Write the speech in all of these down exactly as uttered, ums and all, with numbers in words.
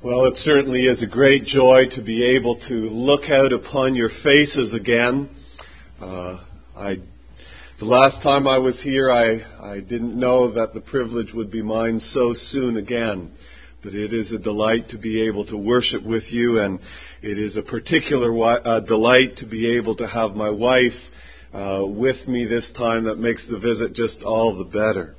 Well, it certainly is a great joy to be able to look out upon your faces again. Uh, I, the last time I was here, I, I didn't know that the privilege would be mine so soon again. But it is a delight to be able to worship with you, and it is a particular uh, delight to be able to have my wife uh, with me this time. That makes the visit just all the better.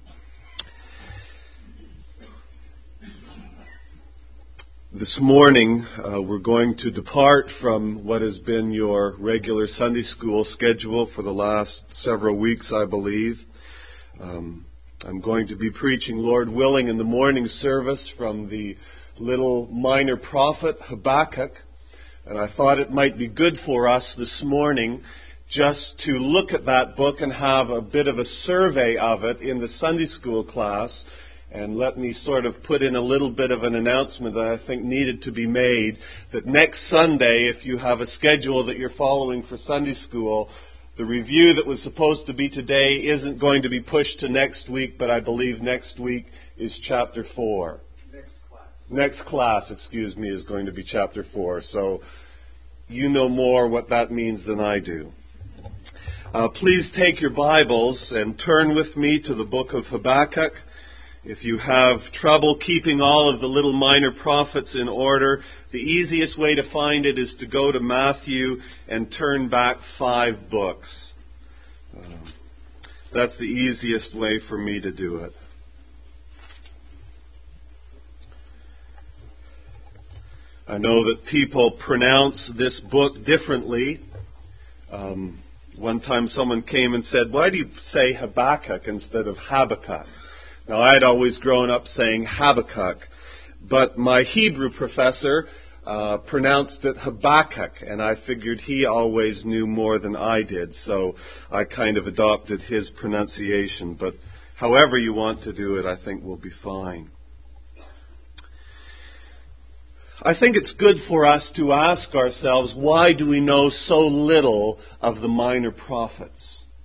This morning, uh, we're going to depart from what has been your regular Sunday school schedule for the last several weeks, I believe. Um, I'm going to be preaching, Lord willing, in the morning service from the little minor prophet Habakkuk. And I thought it might be good for us this morning just to look at that book and have a bit of a survey of it in the Sunday school class. And let me sort of put in a little bit of an announcement that I think needed to be made, that next Sunday, if you have a schedule that you're following for Sunday school, the review that was supposed to be today isn't going to be pushed to next week, but I believe next week is chapter four. Next class. Next class, excuse me, is going to be chapter four. So you know more what that means than I do. Uh, please take your Bibles and turn with me to the book of Habakkuk. If you have trouble keeping all of the little minor prophets in order, the easiest way to find it is to go to Matthew and turn back five books. Uh, that's the easiest way for me to do it. I know that people pronounce this book differently. Um, one time someone came and said, "Why do you say Habakkuk instead of Habakkuk?" Now, I had always grown up saying Habakkuk, but my Hebrew professor uh, pronounced it Habakkuk, and I figured he always knew more than I did, so I kind of adopted his pronunciation. But however you want to do it, I think will be fine. I think it's good for us to ask ourselves, why do we know so little of the minor prophets?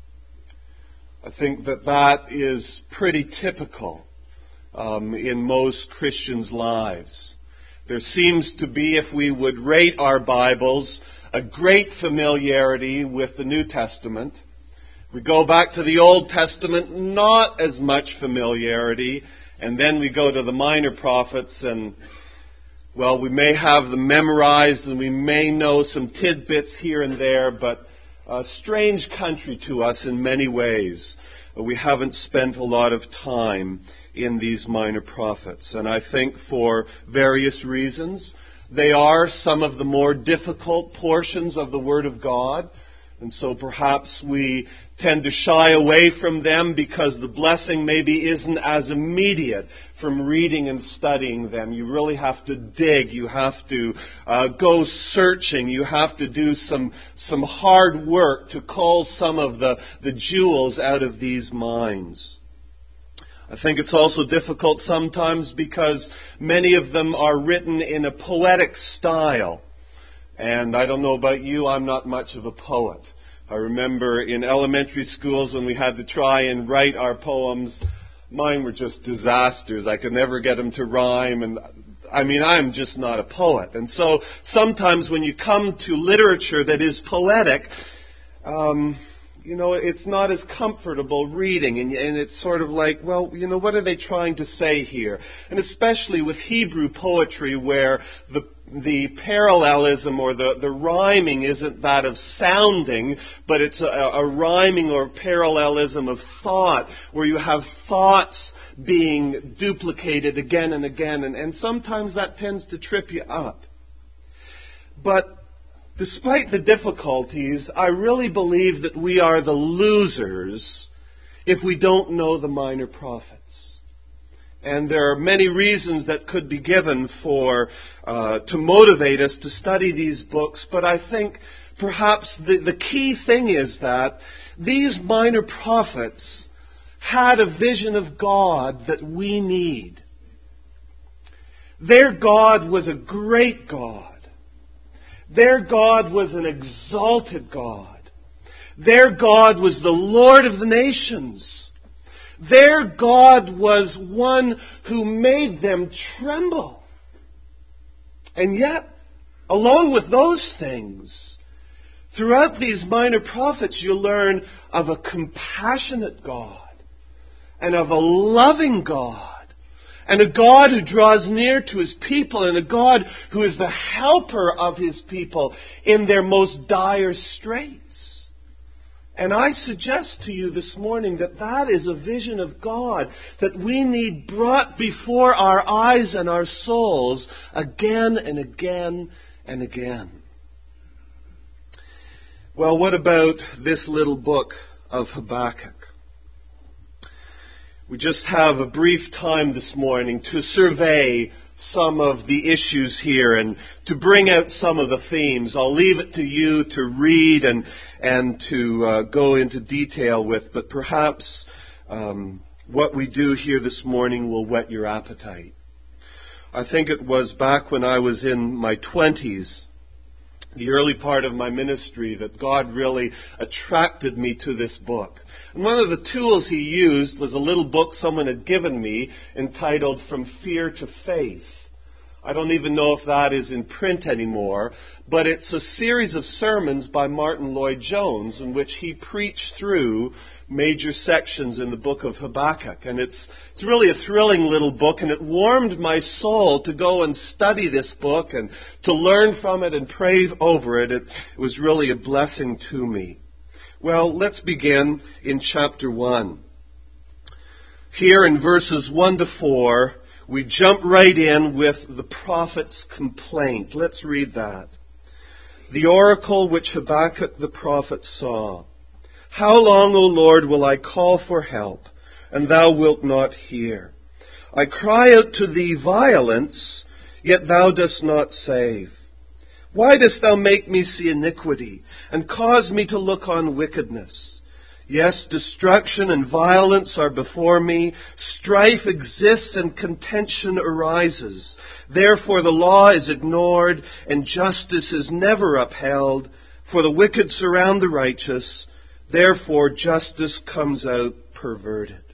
I think that that is pretty typical um, in most Christians' lives. There seems to be, if we would rate our Bibles, a great familiarity with the New Testament. We go back to the Old Testament, not as much familiarity, and then we go to the minor prophets, and, well, we may have them memorized, and we may know some tidbits here and there, but a strange country to us in many ways. We haven't spent a lot of time in these minor prophets. And I think for various reasons, they are some of the more difficult portions of the Word of God. And so perhaps we tend to shy away from them because the blessing maybe isn't as immediate from reading and studying them. You really have to dig. You have to uh, go searching. You have to do some some hard work to cull some of the, the jewels out of these mines. I think it's also difficult sometimes because many of them are written in a poetic style. And I don't know about you, I'm not much of a poet. I remember in elementary schools when we had to try and write our poems, mine were just disasters. I could never get them to rhyme, and I mean, I'm just not a poet. And so sometimes when you come to literature that is poetic, um, you know, it's not as comfortable reading, and, and it's sort of like, well, you know, what are they trying to say here? And especially with Hebrew poetry, where the the parallelism or the, the rhyming isn't that of sounding, but it's a, a rhyming or parallelism of thought, where you have thoughts being duplicated again and again, and, and sometimes that tends to trip you up. But despite the difficulties, I really believe that we are the losers if we don't know the minor prophets. And there are many reasons that could be given for uh, to motivate us to study these books, but I think perhaps the, the key thing is that these minor prophets had a vision of God that we need. Their God was a great God. Their God was an exalted God. Their God was the Lord of the nations. Their God was one who made them tremble. And yet, along with those things, throughout these minor prophets, you learn of a compassionate God and of a loving God and a God who draws near to His people and a God who is the helper of His people in their most dire straits. And I suggest to you this morning that that is a vision of God that we need brought before our eyes and our souls again and again and again. Well, what about this little book of Habakkuk? We just have a brief time this morning to survey some of the issues here and to bring out some of the themes. I'll leave it to you to read and and to uh, go into detail with, but perhaps um, what we do here this morning will whet your appetite. I think it was back when I was in my twenties, the early part of my ministry, that God really attracted me to this book. And one of the tools He used was a little book someone had given me entitled From Fear to Faith. I don't even know if that is in print anymore, but it's a series of sermons by Martin Lloyd-Jones in which he preached through major sections in the book of Habakkuk. And it's, it's really a thrilling little book, and it warmed my soul to go and study this book and to learn from it and pray over it. It, it was really a blessing to me. Well, let's begin in chapter one. Here in verses one to four, we jump right in with the prophet's complaint. Let's read that. The oracle which Habakkuk the prophet saw. How long, O Lord, will I call for help, and thou wilt not hear? I cry out to thee violence, yet thou dost not save. Why dost thou make me see iniquity, and cause me to look on wickedness? Yes, destruction and violence are before me. Strife exists and contention arises. Therefore the law is ignored and justice is never upheld. For the wicked surround the righteous. Therefore justice comes out perverted.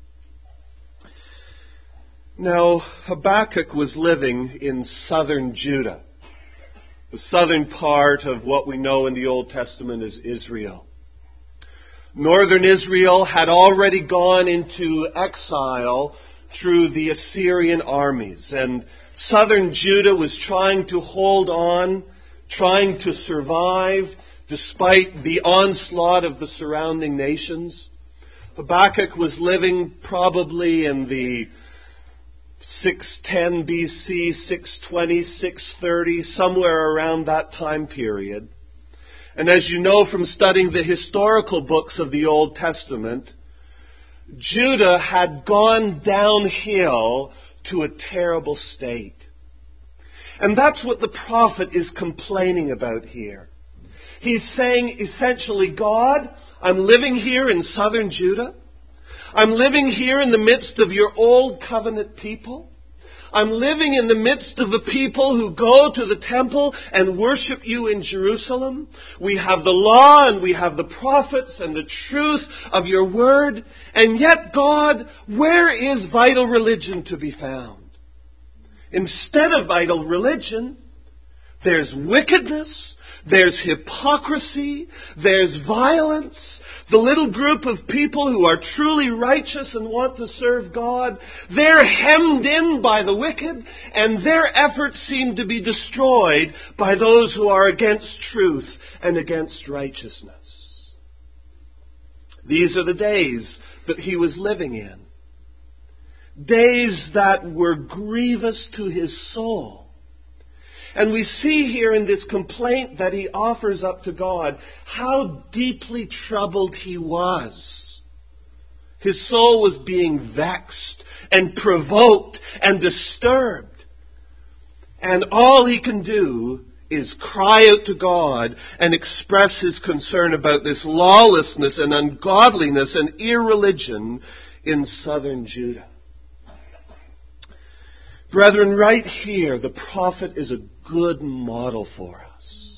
Now, Habakkuk was living in southern Judah, the southern part of what we know in the Old Testament as Israel. Northern Israel had already gone into exile through the Assyrian armies, and southern Judah was trying to hold on, trying to survive despite the onslaught of the surrounding nations. Habakkuk was living probably in the six ten B C, six twenty, six thirty, somewhere around that time period. And as you know from studying the historical books of the Old Testament, Judah had gone downhill to a terrible state. And that's what the prophet is complaining about here. He's saying essentially, God, I'm living here in southern Judah. I'm living here in the midst of your old covenant people. I'm living in the midst of the people who go to the temple and worship you in Jerusalem. We have the law and we have the prophets and the truth of your word. And yet, God, where is vital religion to be found? Instead of vital religion, there's wickedness, there's hypocrisy, there's violence. The little group of people who are truly righteous and want to serve God, they're hemmed in by the wicked, and their efforts seem to be destroyed by those who are against truth and against righteousness. These are the days that he was living in. Days that were grievous to his soul. And we see here in this complaint that he offers up to God how deeply troubled he was. His soul was being vexed and provoked and disturbed. And all he can do is cry out to God and express his concern about this lawlessness and ungodliness and irreligion in southern Judah. Brethren, right here, the prophet is a good model for us.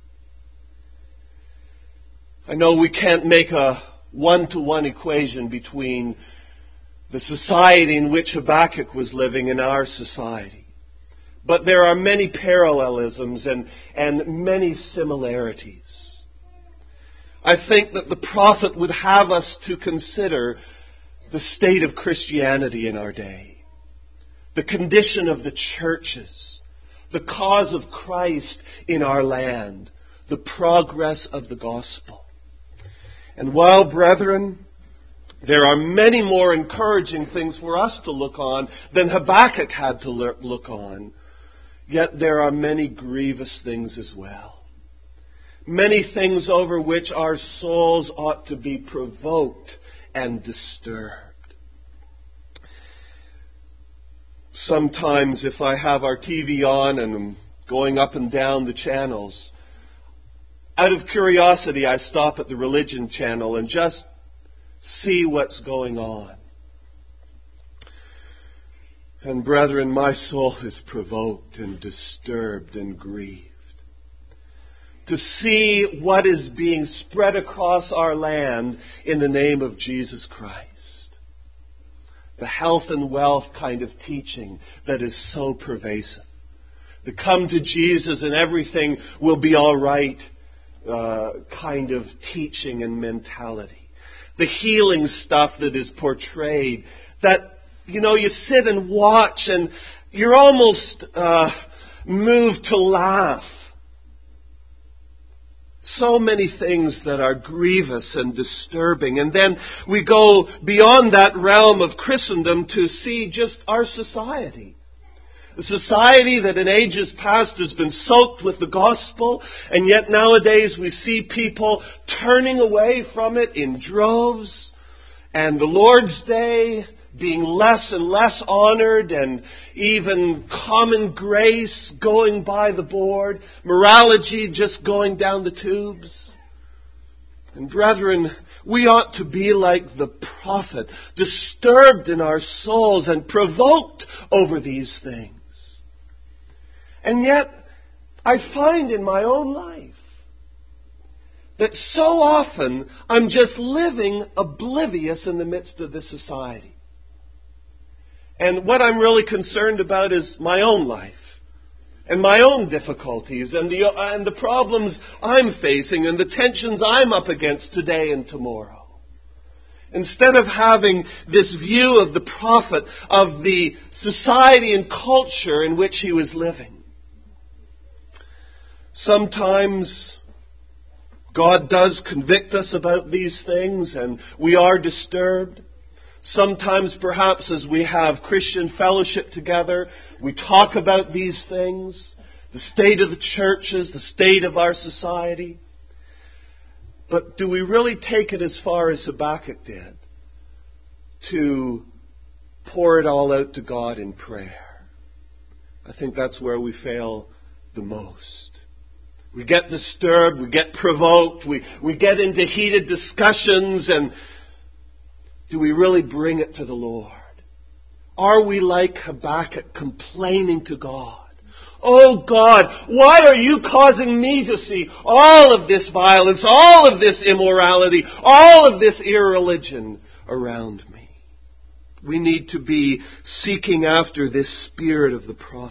I know we can't make a one-to-one equation between the society in which Habakkuk was living and our society. but there are many parallelisms and, and many similarities. I think that the prophet would have us to consider the state of Christianity in our day, the condition of the churches, the cause of Christ in our land, the progress of the gospel. And while, brethren, there are many more encouraging things for us to look on than Habakkuk had to look on, yet there are many grievous things as well. Many things over which our souls ought to be provoked and disturbed. Sometimes if I have our T V on and I'm going up and down the channels, out of curiosity I stop at the religion channel and just see what's going on. And brethren, my soul is provoked and disturbed and grieved to see what is being spread across our land in the name of Jesus Christ. The health and wealth kind of teaching that is so pervasive. The come to Jesus and everything will be all right uh, kind of teaching and mentality. The healing stuff that is portrayed, that, you know, you sit and watch and you're almost uh, moved to laugh. So many things that are grievous and disturbing. And then we go beyond that realm of Christendom to see just our society. A society that in ages past has been soaked with the gospel, and yet nowadays we see people turning away from it in droves, and the Lord's Day being less and less honored, and even common grace going by the board, morality just going down the tubes. And brethren, we ought to be like the prophet, disturbed in our souls and provoked over these things. And yet, I find in my own life that so often I'm just living oblivious in the midst of this society. And what I'm really concerned about is my own life and my own difficulties and the, and the problems I'm facing and the tensions I'm up against today and tomorrow. Instead of having this view of the prophet, of the society and culture in which he was living. Sometimes God does convict us about these things and we are disturbed. Sometimes perhaps as we have Christian fellowship together, we talk about these things, the state of the churches, the state of our society. But do we really take it as far as Habakkuk did, to pour it all out to God in prayer? I think that's where we fail the most. We get disturbed, we get provoked, we, we get into heated discussions, and do we really bring it to the Lord? Are we like Habakkuk, complaining to God? Oh God, why are you causing me to see all of this violence, all of this immorality, all of this irreligion around me? We need to be seeking after this spirit of the prophet.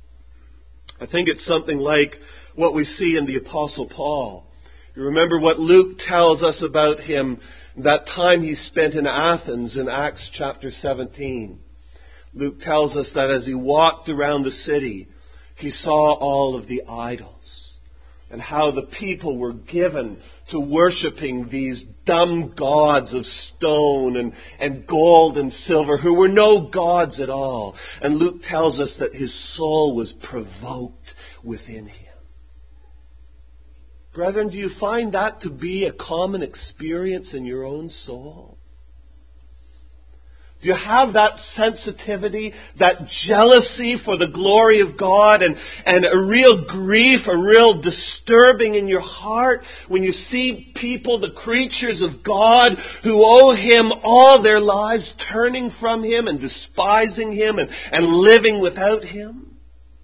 I think it's something like what we see in the Apostle Paul. You remember what Luke tells us about him, that time he spent in Athens in Acts chapter seventeen. Luke tells us that as he walked around the city, he saw all of the idols and how the people were given to worshiping these dumb gods of stone and, and gold and silver who were no gods at all. And Luke tells us that his soul was provoked within him. Brethren, do you find that to be a common experience in your own soul? Do you have that sensitivity, that jealousy for the glory of God, and, and a real grief, a real disturbing in your heart when you see people, the creatures of God, who owe Him all their lives, turning from Him and despising Him and, and living without Him?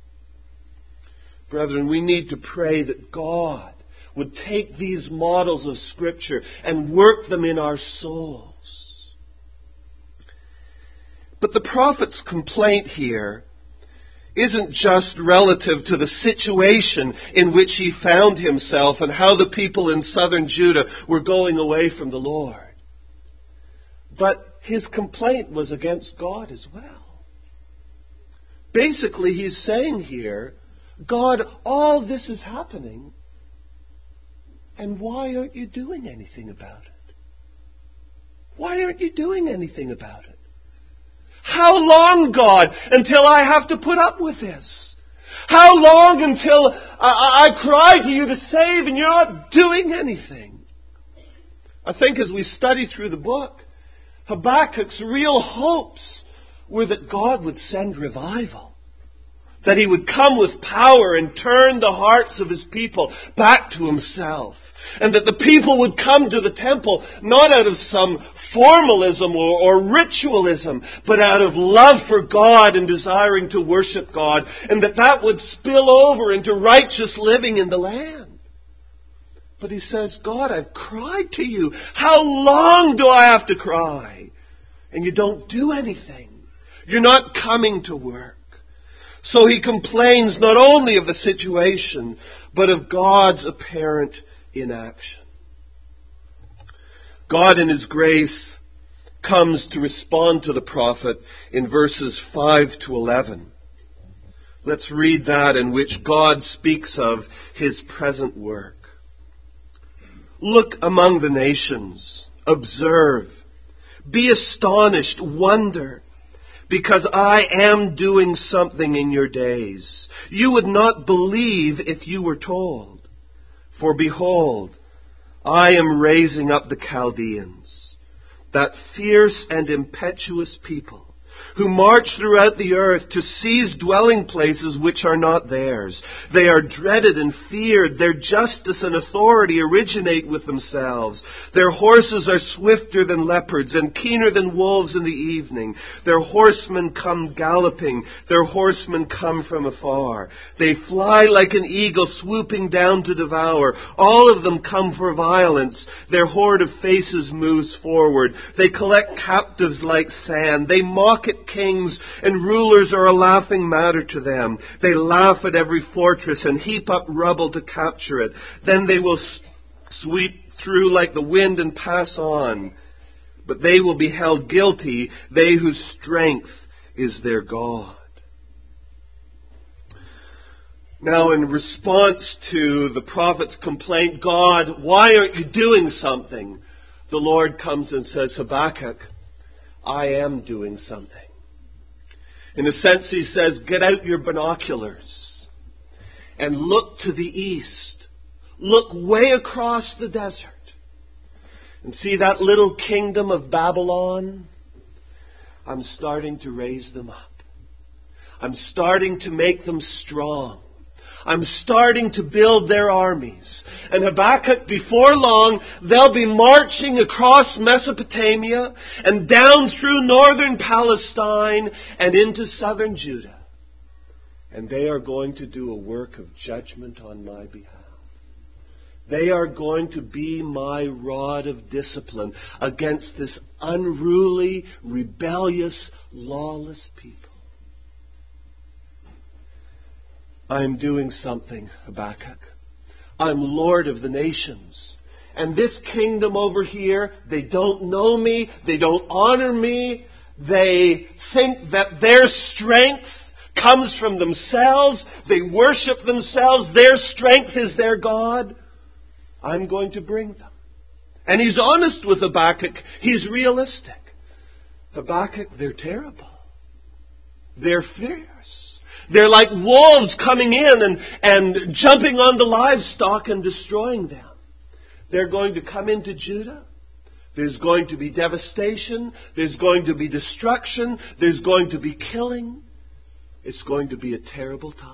Brethren, we need to pray that God would take these models of Scripture and work them in our souls. But the prophet's complaint here isn't just relative to the situation in which he found himself and how the people in southern Judah were going away from the Lord. But his complaint was against God as well. Basically, he's saying here, God, all this is happening, and why aren't you doing anything about it? Why aren't you doing anything about it? How long, God, until I have to put up with this? How long until I, I cry to you to save and you're not doing anything? I think as we study through the book, Habakkuk's real hopes were that God would send revival. That he would come with power and turn the hearts of his people back to himself. And that the people would come to the temple not out of some formalism or, or ritualism, but out of love for God and desiring to worship God. And that that would spill over into righteous living in the land. But he says, God, I've cried to you. How long do I have to cry? And you don't do anything. You're not coming to work. So he complains not only of the situation, but of God's apparent inaction. God in His grace comes to respond to the prophet in verses five to eleven. Let's read that, in which God speaks of His present work. Look among the nations, observe, be astonished, wonder, because I am doing something in your days. You would not believe if you were told. For behold, I am raising up the Chaldeans, that fierce and impetuous people, who march throughout the earth to seize dwelling places which are not theirs. They are dreaded and feared. Their justice and authority originate with themselves. Their horses are swifter than leopards and keener than wolves in the evening. Their horsemen come galloping. Their horsemen come from afar. They fly like an eagle swooping down to devour. All of them come for violence. Their horde of faces moves forward. They collect captives like sand. They mock at kings, and rulers are a laughing matter to them. They laugh at every fortress and heap up rubble to capture it. Then they will sweep through like the wind and pass on. But they will be held guilty, they whose strength is their God. Now, in response to the prophet's complaint, God, why aren't you doing something? The Lord comes and says, Habakkuk, I am doing something. In a sense, he says, get out your binoculars and look to the east. Look way across the desert and see that little kingdom of Babylon. I'm starting to raise them up. I'm starting to make them strong. I'm starting to build their armies. And Habakkuk, before long, they'll be marching across Mesopotamia and down through northern Palestine and into southern Judah. And they are going to do a work of judgment on my behalf. They are going to be my rod of discipline against this unruly, rebellious, lawless people. I'm doing something, Habakkuk. I'm Lord of the nations. And this kingdom over here, they don't know me. They don't honor me. They think that their strength comes from themselves. They worship themselves. Their strength is their God. I'm going to bring them. And he's honest with Habakkuk. He's realistic. Habakkuk, they're terrible. They're fierce. They're like wolves coming in and, and jumping on the livestock and destroying them. They're going to come into Judah. There's going to be devastation. There's going to be destruction. There's going to be killing. It's going to be a terrible time.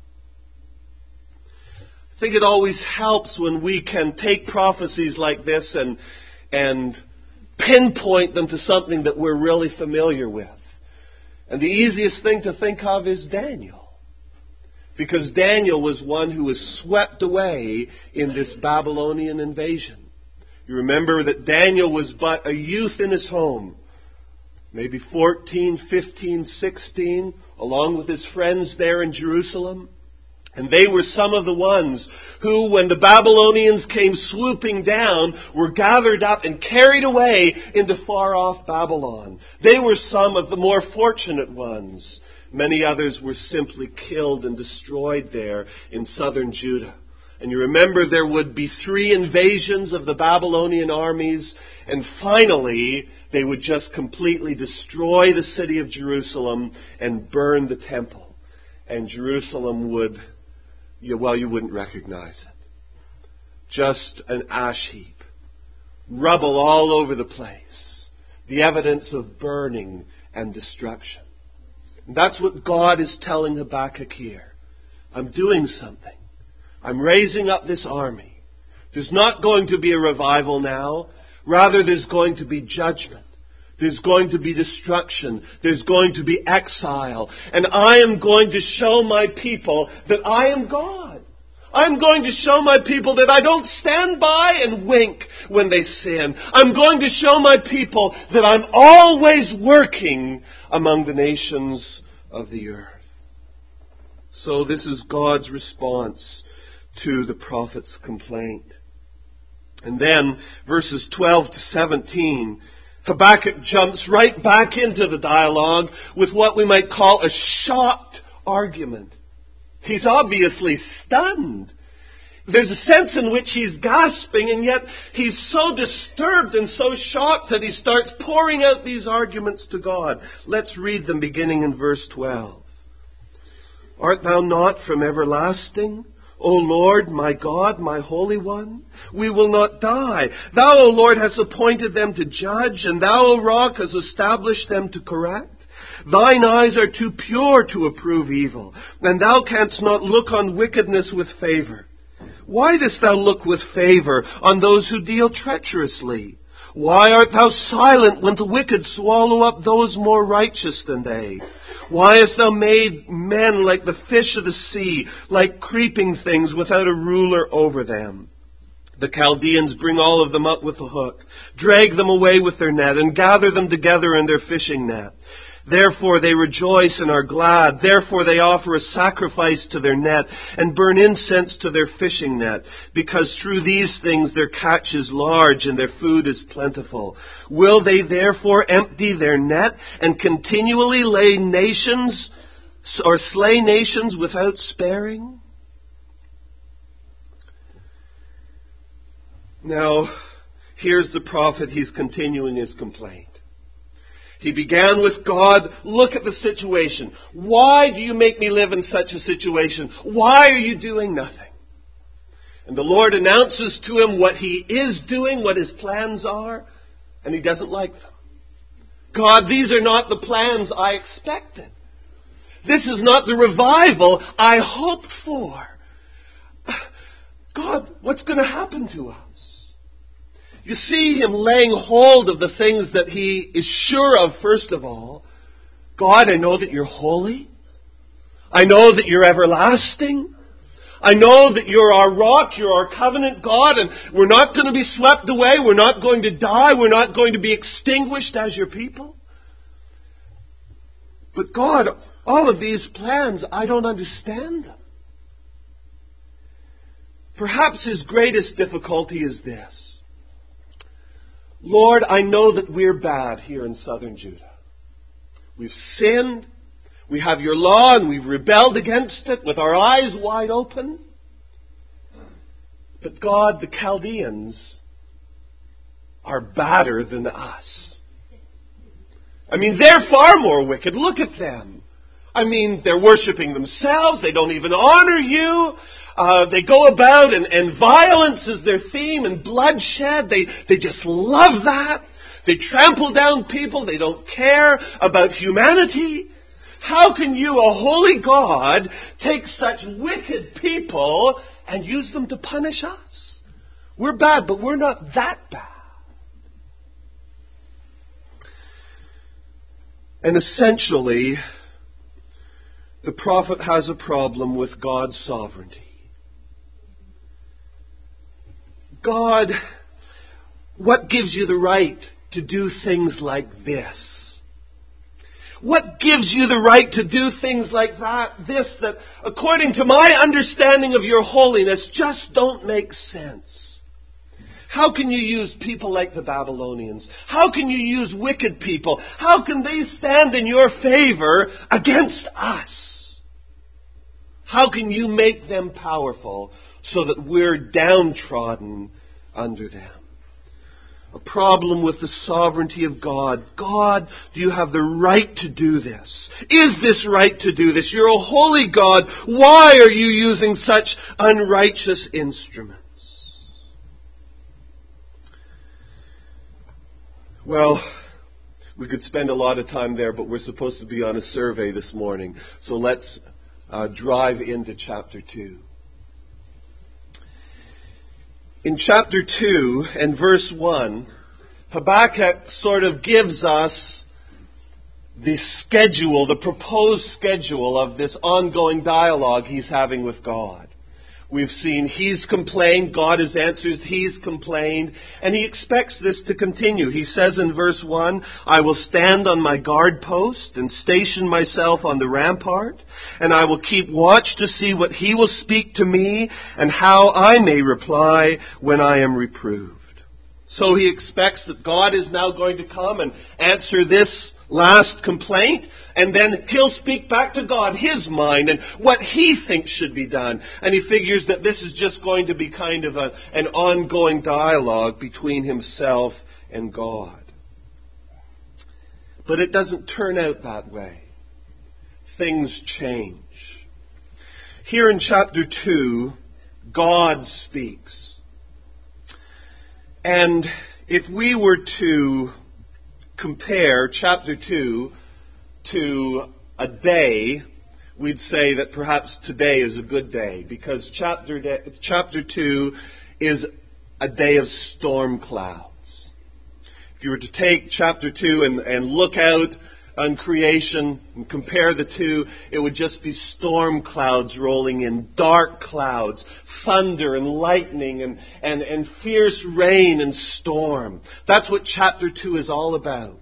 I think it always helps when we can take prophecies like this and, and pinpoint them to something that we're really familiar with. And the easiest thing to think of is Daniel. Because Daniel was one who was swept away in this Babylonian invasion. You remember that Daniel was but a youth in his home maybe fourteen, fifteen, sixteen, along with his friends there in Jerusalem. And they were some of the ones who, when the Babylonians came swooping down, were gathered up and carried away into far-off Babylon. They were some of the more fortunate ones. Many others were simply killed and destroyed there in southern Judah. And you remember there would be three invasions of the Babylonian armies, and finally they would just completely destroy the city of Jerusalem and burn the temple. And Jerusalem would, well, you wouldn't recognize it. Just an ash heap. Rubble all over the place. The evidence of burning and destruction. And that's what God is telling Habakkuk here. I'm doing something. I'm raising up this army. There's not going to be a revival now. Rather, there's going to be judgment. There's going to be destruction. There's going to be exile. And I am going to show my people that I am God. I'm going to show my people that I don't stand by and wink when they sin. I'm going to show my people that I'm always working among the nations of the earth. So this is God's response to the prophet's complaint. And then verses twelve to seventeen, Habakkuk jumps right back into the dialogue with what we might call a shocked argument. He's obviously stunned. There's a sense in which he's gasping, and yet he's so disturbed and so shocked that he starts pouring out these arguments to God. Let's read them beginning in verse twelve. Art thou not from everlasting, O Lord, my God, my Holy One? We will not die. Thou, O Lord, hast appointed them to judge, and thou, O Rock, hast established them to correct. Thine eyes are too pure to approve evil, and thou canst not look on wickedness with favor. Why dost thou look with favor on those who deal treacherously? Why art thou silent when the wicked swallow up those more righteous than they? Why hast thou made men like the fish of the sea, like creeping things without a ruler over them? The Chaldeans bring all of them up with a hook, drag them away with their net, and gather them together in their fishing net. Therefore they rejoice and are glad. Therefore they offer a sacrifice to their net and burn incense to their fishing net, because through these things their catch is large and their food is plentiful. Will they therefore empty their net and continually lay nations or slay nations without sparing? Now, here's the prophet. He's continuing his complaint. He began with God. Look at the situation. Why do you make me live in such a situation? Why are you doing nothing? And the Lord announces to him what he is doing, what his plans are, and he doesn't like them. God, these are not the plans I expected. This is not the revival I hoped for. God, what's going to happen to us? You see him laying hold of the things that he is sure of, first of all. God, I know that you're holy. I know that you're everlasting. I know that you're our rock, you're our covenant God, and we're not going to be swept away. We're not going to die. We're not going to be extinguished as your people. But God, all of these plans, I don't understand them. Perhaps his greatest difficulty is this. Lord, I know that we're bad here in southern Judah. We've sinned. We have your law and we've rebelled against it with our eyes wide open. But God, the Chaldeans are badder than us. I mean, they're far more wicked. Look at them. I mean, they're worshiping themselves. They don't even honor you. Uh, they go about and, and violence is their theme and bloodshed. They, they just love that. They trample down people. They don't care about humanity. How can you, a holy God, take such wicked people and use them to punish us? We're bad, but we're not that bad. And essentially, the prophet has a problem with God's sovereignty. God, what gives you the right to do things like this? What gives you the right to do things like that? This, that according to my understanding of your holiness, just don't make sense. How can you use people like the Babylonians? How can you use wicked people? How can they stand in your favor against us? How can you make them powerful so that we're downtrodden under them? A problem with the sovereignty of God. God, do you have the right to do this? Is this right to do this? You're a holy God. Why are you using such unrighteous instruments? Well, we could spend a lot of time there, but we're supposed to be on a survey this morning. So let's uh, drive into chapter two. In chapter two and verse one, Habakkuk sort of gives us the schedule, the proposed schedule of this ongoing dialogue he's having with God. We've seen he's complained, God has answered, he's complained, and he expects this to continue. He says in verse one, I will stand on my guard post and station myself on the rampart, and I will keep watch to see what he will speak to me and how I may reply when I am reproved. So he expects that God is now going to come and answer this last complaint, and then he'll speak back to God his mind and what he thinks should be done. And he figures that this is just going to be kind of a, an ongoing dialogue between himself and God. But it doesn't turn out that way. Things change. Here in chapter two, God speaks. And if we were to compare chapter two to a day, we'd say that perhaps today is a good day, because chapter de- chapter two is a day of storm clouds. If you were to take chapter two and, and look out on creation and compare the two, it would just be storm clouds rolling in, dark clouds, thunder and lightning and, and, and fierce rain and storm. That's what chapter two is all about.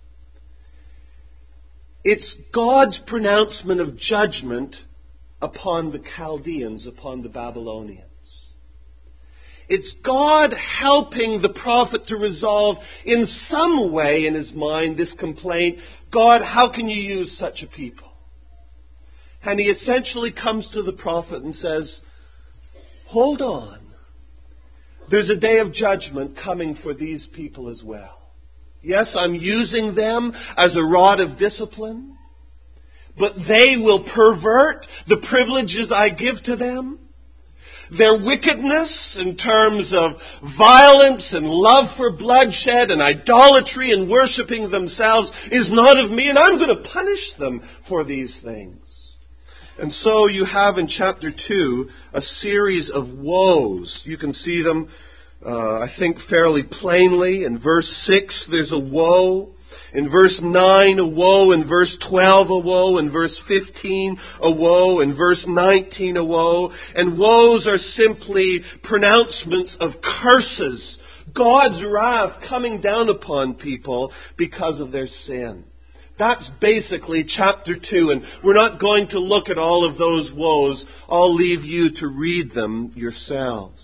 It's God's pronouncement of judgment upon the Chaldeans, upon the Babylonians. It's God helping the prophet to resolve in some way in his mind this complaint. God, how can you use such a people? And he essentially comes to the prophet and says, hold on. There's a day of judgment coming for these people as well. Yes, I'm using them as a rod of discipline, but they will pervert the privileges I give to them. Their wickedness in terms of violence and love for bloodshed and idolatry and worshipping themselves is not of me, and I'm going to punish them for these things. And so you have in chapter two a series of woes. You can see them, uh, I think, fairly plainly. In verse six, there's a woe. In verse nine, a woe. In verse twelve, a woe. In verse fifteen, a woe. In verse nineteen, a woe. And woes are simply pronouncements of curses. God's wrath coming down upon people because of their sin. That's basically chapter two. And we're not going to look at all of those woes. I'll leave you to read them yourselves.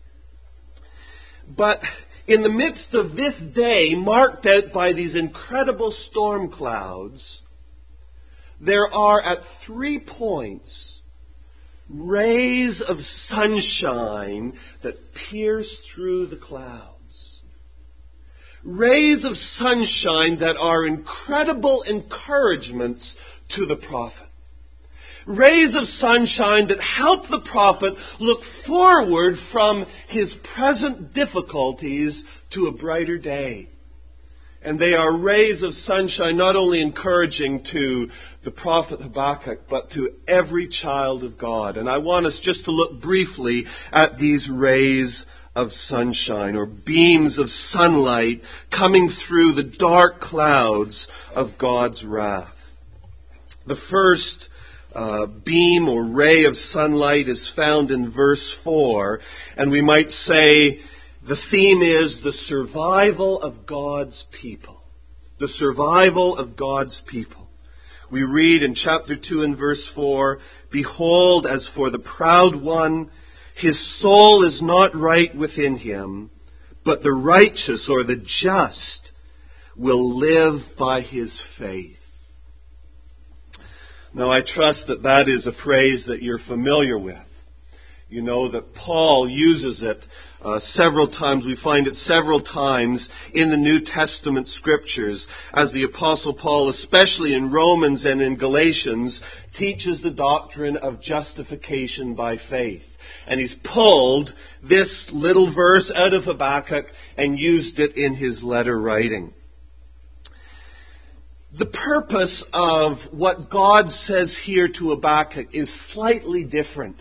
But in the midst of this day, marked out by these incredible storm clouds, there are at three points rays of sunshine that pierce through the clouds. Rays of sunshine that are incredible encouragements to the prophet. Rays of sunshine that help the prophet look forward from his present difficulties to a brighter day. And they are rays of sunshine not only encouraging to the prophet Habakkuk, but to every child of God. And I want us just to look briefly at these rays of sunshine, or beams of sunlight coming through the dark clouds of God's wrath. The first Uh, beam or ray of sunlight is found in verse four, and we might say the theme is the survival of God's people. The survival of God's people. We read in chapter two and verse four, "Behold, as for the proud one, his soul is not right within him, but the righteous," or the just, "will live by his faith." Now I trust that that is a phrase that you're familiar with. You know that Paul uses it uh, several times. We find it several times in the New Testament Scriptures as the Apostle Paul, especially in Romans and in Galatians, teaches the doctrine of justification by faith. And he's pulled this little verse out of Habakkuk and used it in his letter writing. The purpose of what God says here to Habakkuk is slightly different.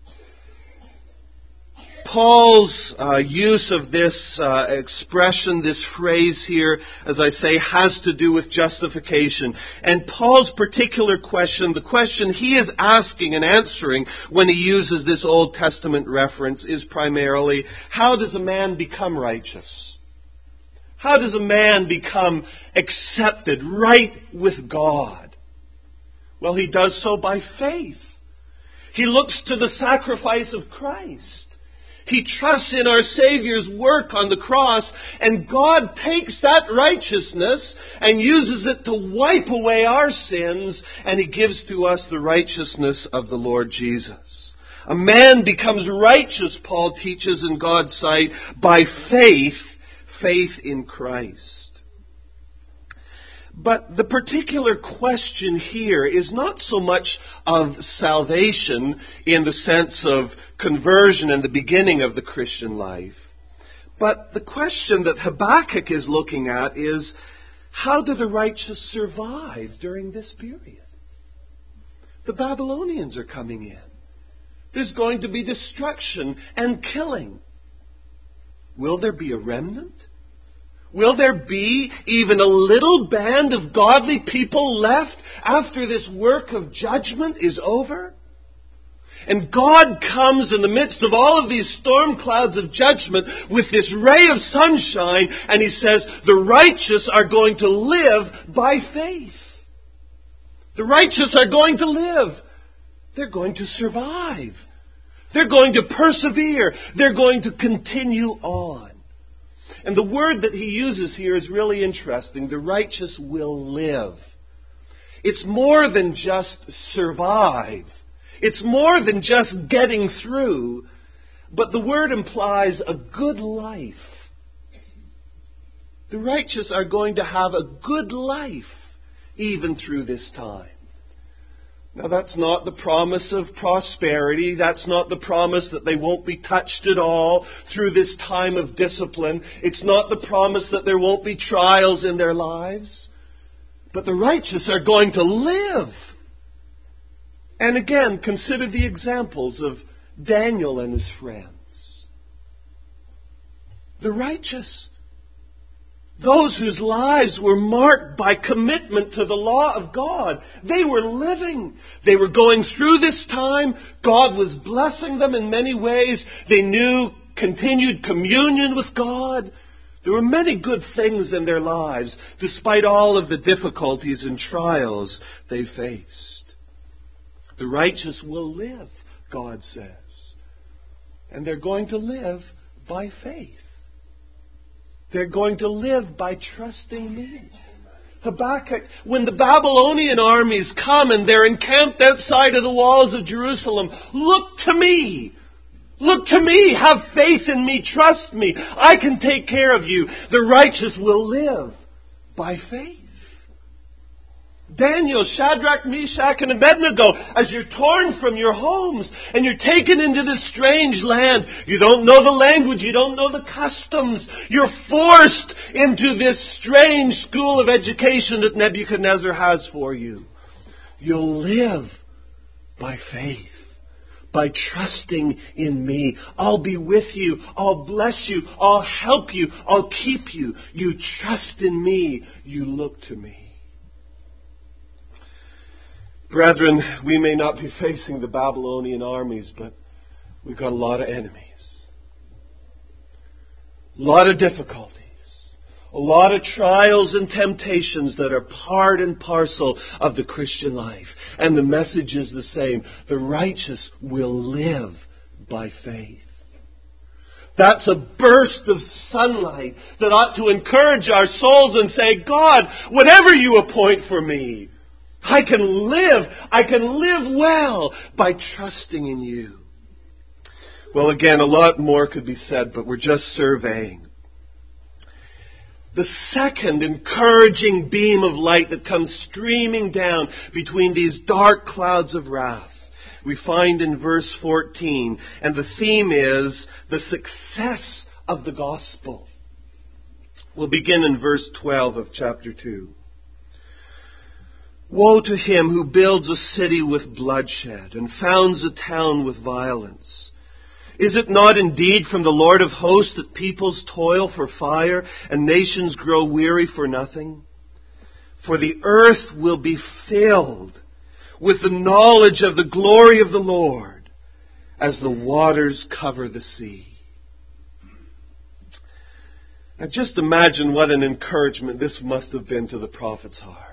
Paul's uh, use of this uh, expression, this phrase here, as I say, has to do with justification. And Paul's particular question, the question he is asking and answering when he uses this Old Testament reference is primarily, how does a man become righteous? How does a man become accepted, right with God? Well, he does so by faith. He looks to the sacrifice of Christ. He trusts in our Savior's work on the cross, and God takes that righteousness and uses it to wipe away our sins, and He gives to us the righteousness of the Lord Jesus. A man becomes righteous, Paul teaches, in God's sight by faith, faith in Christ. But the particular question here is not so much of salvation in the sense of conversion and the beginning of the Christian life. But the question that Habakkuk is looking at is, how do the righteous survive during this period? The Babylonians are coming in. There's going to be destruction and killing. Will there be a remnant? Will there be even a little band of godly people left after this work of judgment is over? And God comes in the midst of all of these storm clouds of judgment with this ray of sunshine, and He says, the righteous are going to live by faith. The righteous are going to live. They're going to survive. They're going to persevere. They're going to continue on. And the word that he uses here is really interesting. The righteous will live. It's more than just survive. It's more than just getting through. But the word implies a good life. The righteous are going to have a good life even through this time. Now that's not the promise of prosperity. That's not the promise that they won't be touched at all through this time of discipline. It's not the promise that there won't be trials in their lives. But the righteous are going to live. And again, consider the examples of Daniel and his friends. The righteous, those whose lives were marked by commitment to the law of God. They were living. They were going through this time. God was blessing them in many ways. They knew continued communion with God. There were many good things in their lives, despite all of the difficulties and trials they faced. The righteous will live, God says. And they're going to live by faith. They're going to live by trusting me. Habakkuk, when the Babylonian armies come and they're encamped outside of the walls of Jerusalem, look to me. Look to me. Have faith in me. Trust me. I can take care of you. The righteous will live by faith. Daniel, Shadrach, Meshach, and Abednego, as you're torn from your homes and you're taken into this strange land, you don't know the language, you don't know the customs, you're forced into this strange school of education that Nebuchadnezzar has for you. You'll live by faith, by trusting in me. I'll be with you, I'll bless you, I'll help you, I'll keep you. You trust in me, you look to me. Brethren, we may not be facing the Babylonian armies, but we've got a lot of enemies. A lot of difficulties. A lot of trials and temptations that are part and parcel of the Christian life. And the message is the same. The righteous will live by faith. That's a burst of sunlight that ought to encourage our souls and say, God, whatever you appoint for me, I can live, I can live well by trusting in you. Well, again, a lot more could be said, but we're just surveying. The second encouraging beam of light that comes streaming down between these dark clouds of wrath, we find in verse fourteen. And the theme is the success of the gospel. We'll begin in verse twelve of chapter two. Woe to him who builds a city with bloodshed and founds a town with violence. Is it not indeed from the Lord of hosts that peoples toil for fire and nations grow weary for nothing? For the earth will be filled with the knowledge of the glory of the Lord as the waters cover the sea. Now just imagine what an encouragement this must have been to the prophet's heart.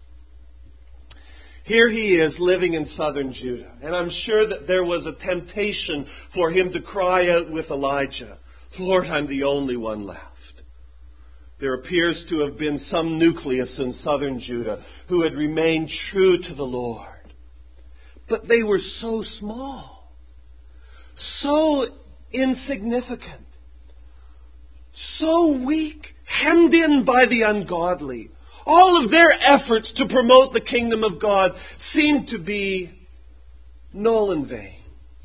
Here he is living in southern Judah. And I'm sure that there was a temptation for him to cry out with Elijah, Lord, I'm the only one left. There appears to have been some nucleus in southern Judah who had remained true to the Lord. But they were so small, so insignificant, so weak, hemmed in by the ungodly. All of their efforts to promote the kingdom of God seemed to be null and vain.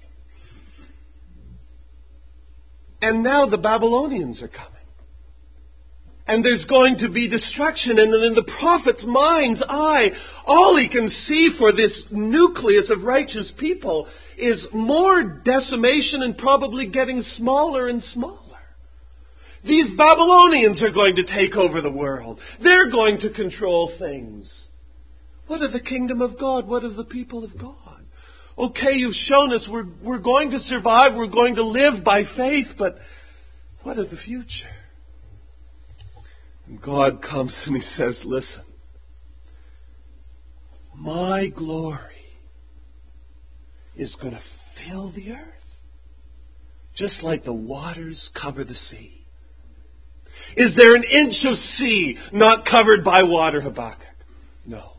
And now the Babylonians are coming. And there's going to be destruction. And in the prophet's mind's eye, all he can see for this nucleus of righteous people is more decimation and probably getting smaller and smaller. These Babylonians are going to take over the world. They're going to control things. What of the kingdom of God? What of the people of God? Okay, you've shown us we're, we're going to survive. We're going to live by faith. But what of the future? And God comes and He says, listen, my glory is going to fill the earth. Just like the waters cover the sea. Is there an inch of sea not covered by water, Habakkuk? No.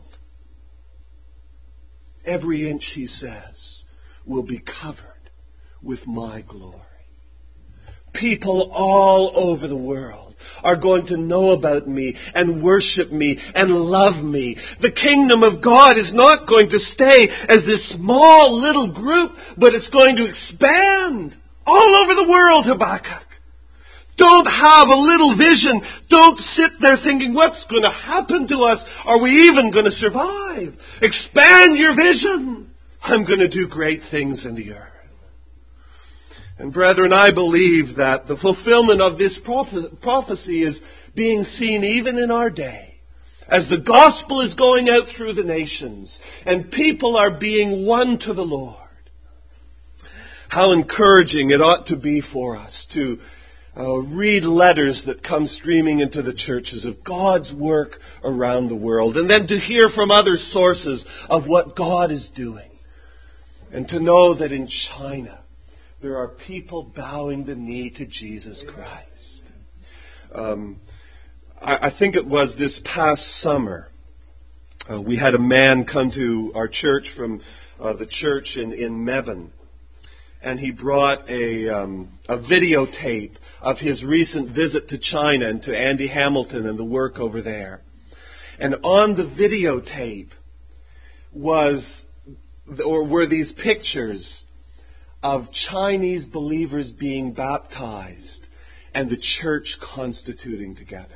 Every inch, he says, will be covered with my glory. People all over the world are going to know about me and worship me and love me. The kingdom of God is not going to stay as this small little group, but it's going to expand all over the world, Habakkuk. Don't have a little vision. Don't sit there thinking, what's going to happen to us? Are we even going to survive? Expand your vision. I'm going to do great things in the earth. And brethren, I believe that the fulfillment of this prophecy is being seen even in our day. As the gospel is going out through the nations and people are being won to the Lord. How encouraging it ought to be for us to Uh, read letters that come streaming into the churches of God's work around the world. And then to hear from other sources of what God is doing. And to know that in China there are people bowing the knee to Jesus Christ. Um, I, I think it was this past summer. Uh, we had a man come to our church from uh, the church in, in Mebane. And he brought a, um, a videotape of his recent visit to China and to Andy Hamilton and the work over there. And on the videotape was, or were these pictures of Chinese believers being baptized and the church constituting together.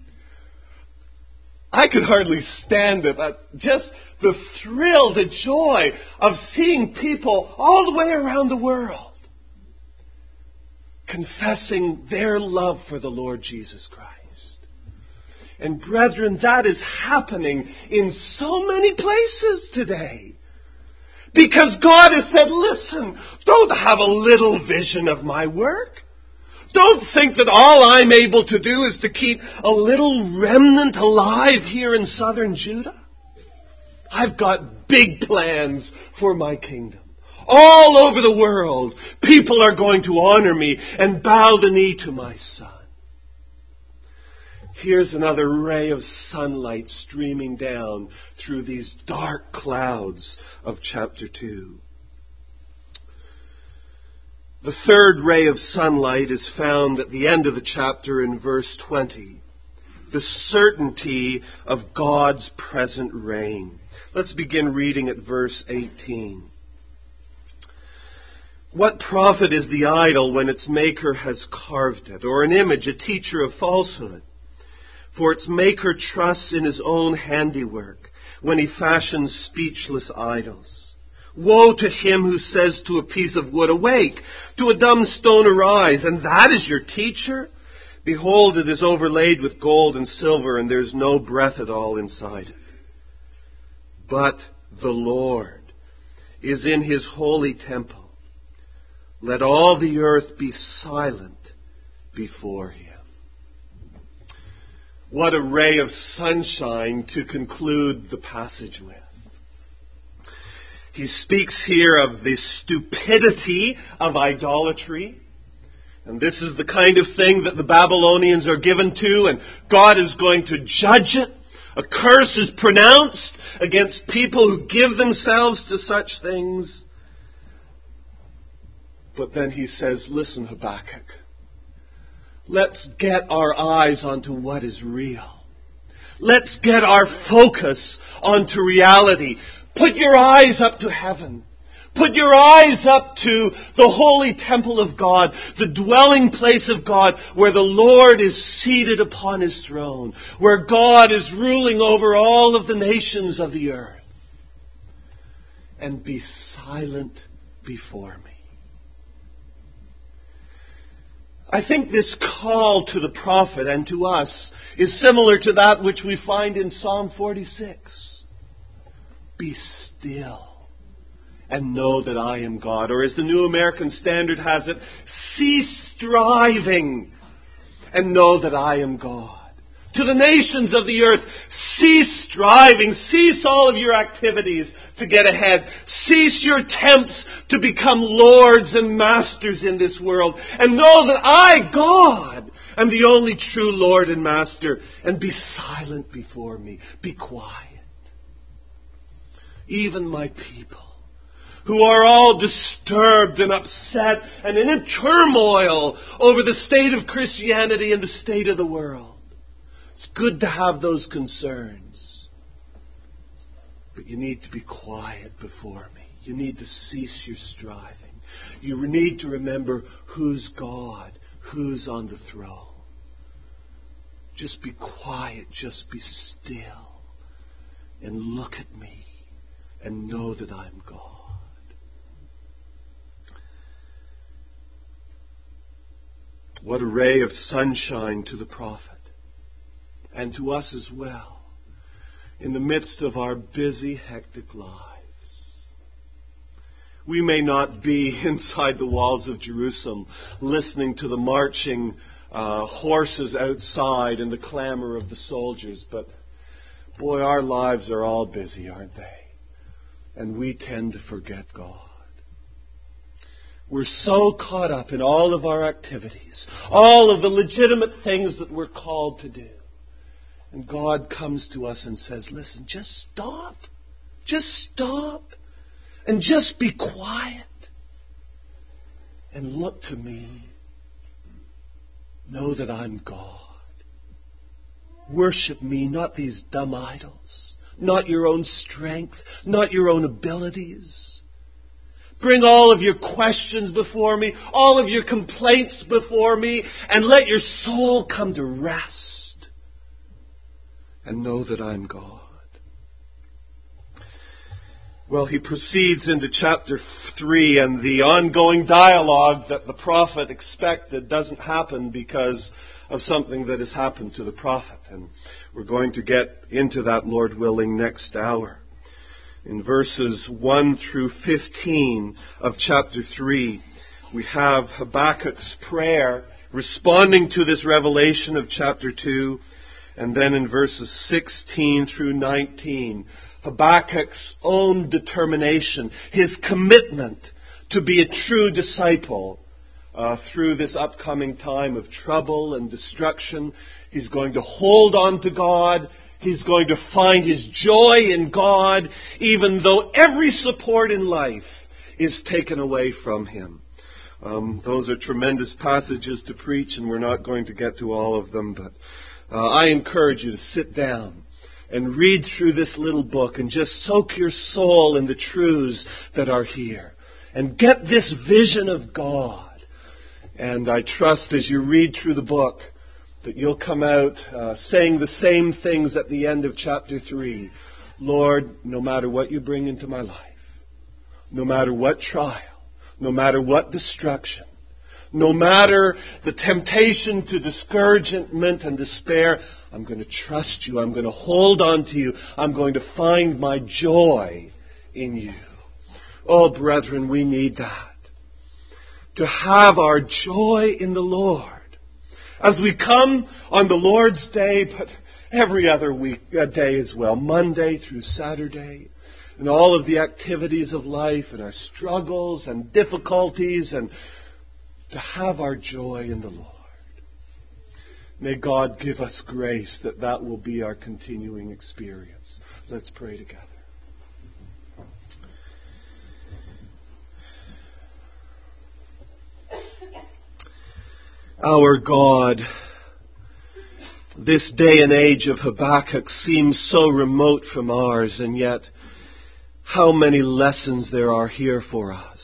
I could hardly stand it, but just the thrill, the joy of seeing people all the way around the world confessing their love for the Lord Jesus Christ. And brethren, that is happening in so many places today. Because God has said, listen, don't have a little vision of my work. Don't think that all I'm able to do is to keep a little remnant alive here in southern Judah. I've got big plans for my kingdom. All over the world, people are going to honor me and bow the knee to my Son. Here's another ray of sunlight streaming down through these dark clouds of chapter two. The third ray of sunlight is found at the end of the chapter in verse twenty. The certainty of God's present reign. Let's begin reading at verse eighteen. What profit is the idol when its maker has carved it, or an image, a teacher of falsehood? For its maker trusts in his own handiwork when he fashions speechless idols. Woe to him who says to a piece of wood, awake, to a dumb stone arise, and that is your teacher? Behold, it is overlaid with gold and silver, and there is no breath at all inside it. But the Lord is in his holy temple. Let all the earth be silent before him. What a ray of sunshine to conclude the passage with. He speaks here of the stupidity of idolatry. And this is the kind of thing that the Babylonians are given to, and God is going to judge it. A curse is pronounced against people who give themselves to such things. But then he says, listen, Habakkuk, let's get our eyes onto what is real. Let's get our focus onto reality. Put your eyes up to heaven. Put your eyes up to the holy temple of God, the dwelling place of God, where the Lord is seated upon his throne, where God is ruling over all of the nations of the earth. And be silent before me. I think this call to the prophet and to us is similar to that which we find in Psalm forty-six. Be still and know that I am God. Or as the New American Standard has it, cease striving and know that I am God. To the nations of the earth, cease striving, cease all of your activities to get ahead. Cease your attempts to become lords and masters in this world. And know that I, God, am the only true Lord and Master. And be silent before me. Be quiet. Even my people, who are all disturbed and upset and in turmoil over the state of Christianity and the state of the world. It's good to have those concerns. But you need to be quiet before me. You need to cease your striving. You need to remember who's God, who's on the throne. Just be quiet, just be still, and look at me and know that I'm God. What a ray of sunshine to the prophet. And to us as well, in the midst of our busy, hectic lives. We may not be inside the walls of Jerusalem listening to the marching uh, horses outside and the clamor of the soldiers, but boy, our lives are all busy, aren't they? And we tend to forget God. We're so caught up in all of our activities, all of the legitimate things that we're called to do. And God comes to us and says, listen, just stop. Just stop. And just be quiet. And look to me. Know that I'm God. Worship me, not these dumb idols. Not your own strength. Not your own abilities. Bring all of your questions before me. All of your complaints before me. And let your soul come to rest. And know that I'm God. Well, he proceeds into chapter three, and the ongoing dialogue that the prophet expected doesn't happen because of something that has happened to the prophet. And we're going to get into that, Lord willing, next hour. In verses one through fifteen of chapter three, we have Habakkuk's prayer responding to this revelation of chapter two. And then in verses sixteen through nineteen, Habakkuk's own determination, his commitment to be a true disciple uh, through this upcoming time of trouble and destruction. He's going to hold on to God. He's going to find his joy in God, even though every support in life is taken away from him. Um, those are tremendous passages to preach, and we're not going to get to all of them, but uh, I encourage you to sit down and read through this little book and just soak your soul in the truths that are here. And get this vision of God. And I trust as you read through the book that you'll come out uh, saying the same things at the end of chapter three. Lord, no matter what you bring into my life, no matter what trial, no matter what destruction, no matter the temptation to discouragement and despair, I'm going to trust you. I'm going to hold on to you. I'm going to find my joy in you. Oh, brethren, we need that. To have our joy in the Lord. As we come on the Lord's Day, but every other week, uh, day as well, Monday through Saturday, and all of the activities of life and our struggles and difficulties, and to have our joy in the Lord. May God give us grace that that will be our continuing experience. Let's pray together. Our God, this day and age of Habakkuk seems so remote from ours, and yet how many lessons there are here for us.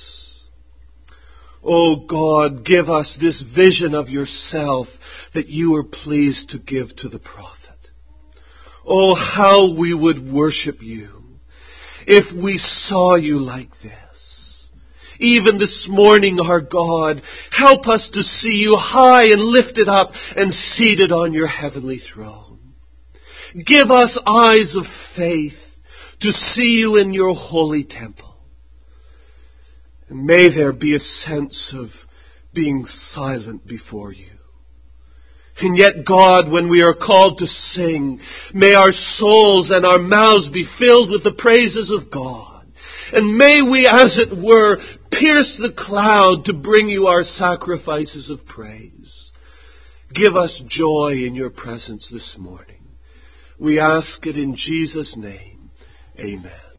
Oh God, give us this vision of yourself that you were pleased to give to the prophet. Oh, how we would worship you if we saw you like this. Even this morning, our God, help us to see you high and lifted up and seated on your heavenly throne. Give us eyes of faith to see you in your holy temple. And may there be a sense of being silent before you. And yet, God, when we are called to sing, may our souls and our mouths be filled with the praises of God. And may we, as it were, pierce the cloud to bring you our sacrifices of praise. Give us joy in your presence this morning. We ask it in Jesus' name. Amen.